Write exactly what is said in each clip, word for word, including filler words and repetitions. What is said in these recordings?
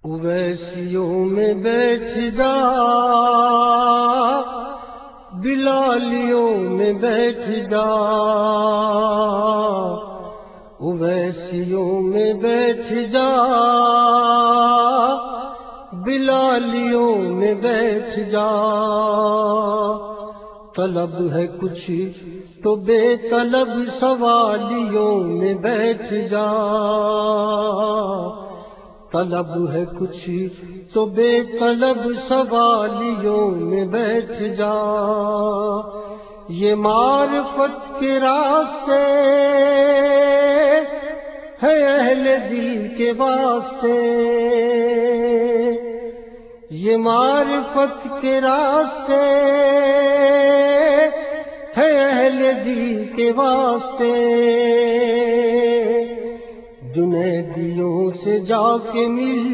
اویسیوں میں بیٹھ جا، بلالیوں میں بیٹھ جا، اویسیوں میں بیٹھ جا، بلالیوں میں بیٹھ جا۔ طلب ہے کچھ تو بے طلب سوالیوں میں بیٹھ جا، طلب ہے کچھ تو بے طلب سوالیوں میں بیٹھ جا۔ یہ معرفت کے راستے ہے اہل دل کے واسطے، یہ معرفت کے راستے ہے اہل دل کے واسطے۔ جنیدیوں سے جا کے مل،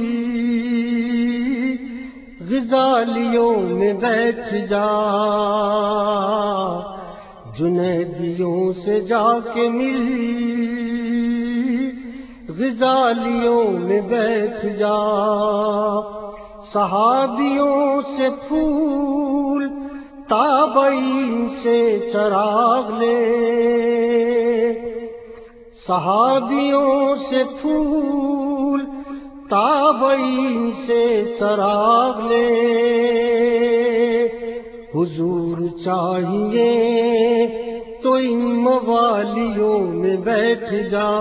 غزالیوں میں بیٹھ جا، جنیدیوں سے جا کے مل، غزالیوں میں بیٹھ جا۔ صحابیوں سے پھول، تابعین سے چراغ لے، صحابیوں سے پھول، تابعین سے چراغ لے۔ حضور چاہیے تو ان موالیوں میں بیٹھ جا،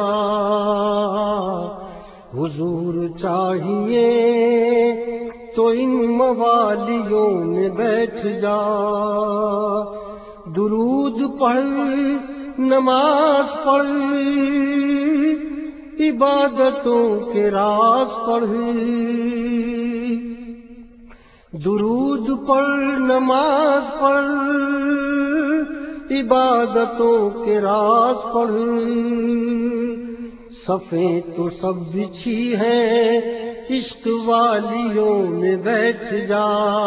حضور چاہیے تو ان موالیوں میں بیٹھ جا۔ درود پڑھ، نماز پڑھ، عبادتوں کے راز پڑھ، درود پڑھ، نماز پڑھ، عبادتوں کے راز پڑھ۔ صفیں تو سب بچھی ہیں، عشق والیوں میں بیٹھ جا،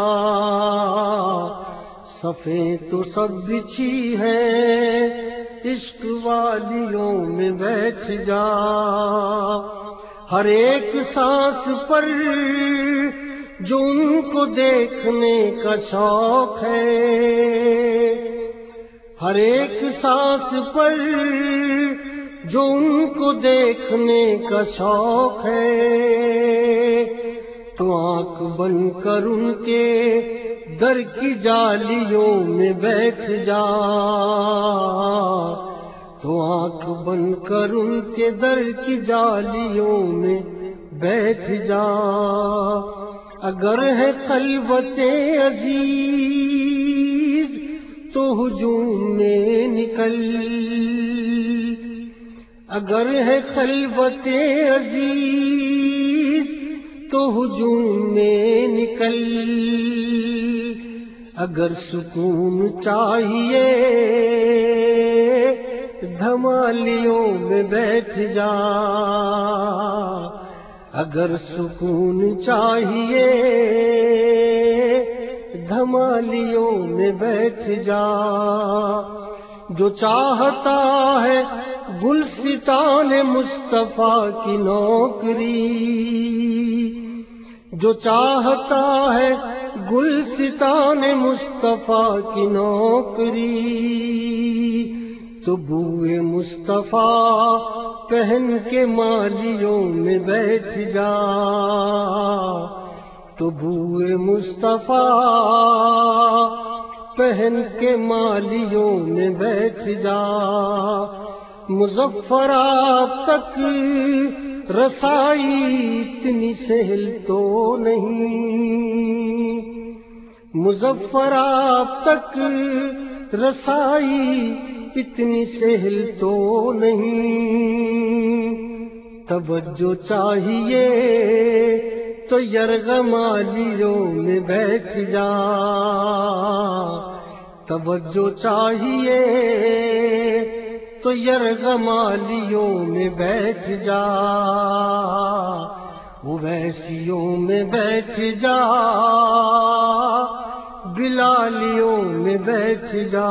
صفیں تو سب بچھی ہیں، عشق والیوں میں بیٹھ جا۔ ہر ایک سانس پر جو ان کو دیکھنے کا شوق ہے، ہر ایک سانس پر جو ان کو دیکھنے کا شوق ہے، تو آنکھ بند کر ان کے در کی جالیوں میں بیٹھ جا، تو آنکھ بند کر ان کے در کی جالیوں میں بیٹھ جا۔ اگر ہے خلوت عزیز تو ہجوم میں نکل، اگر ہے خلوت عزیز تو ہجوم میں نکل، اگر سکون چاہیے دھمالیوں میں بیٹھ جا، اگر سکون چاہیے دھمالیوں میں بیٹھ جا۔ جو چاہتا ہے گلستان مصطفیٰ کی نوکری، جو چاہتا ہے گلستان مصطفیٰ کی نوکری، تو بوئے مصطفیٰ پہن کے مالیوں میں بیٹھ جا، تو بوئے مصطفیٰ پہن کے مالیوں میں بیٹھ جا۔ مظفرات تک رسائی اتنی سہل تو نہیں، مظفرات تک رسائی اتنی سہل تو نہیں۔ توجہ چاہیے تو یرغمالیوں میں بیٹھ جا، توجہ چاہیے تو یرغمالیوں میں بیٹھ جا، اویسیوں میں بیٹھ جا، بلالیوں میں بیٹھ جا۔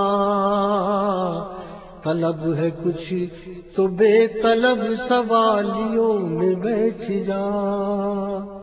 طلب ہے کچھ تو بے طلب سوالیوں میں بیٹھ جا۔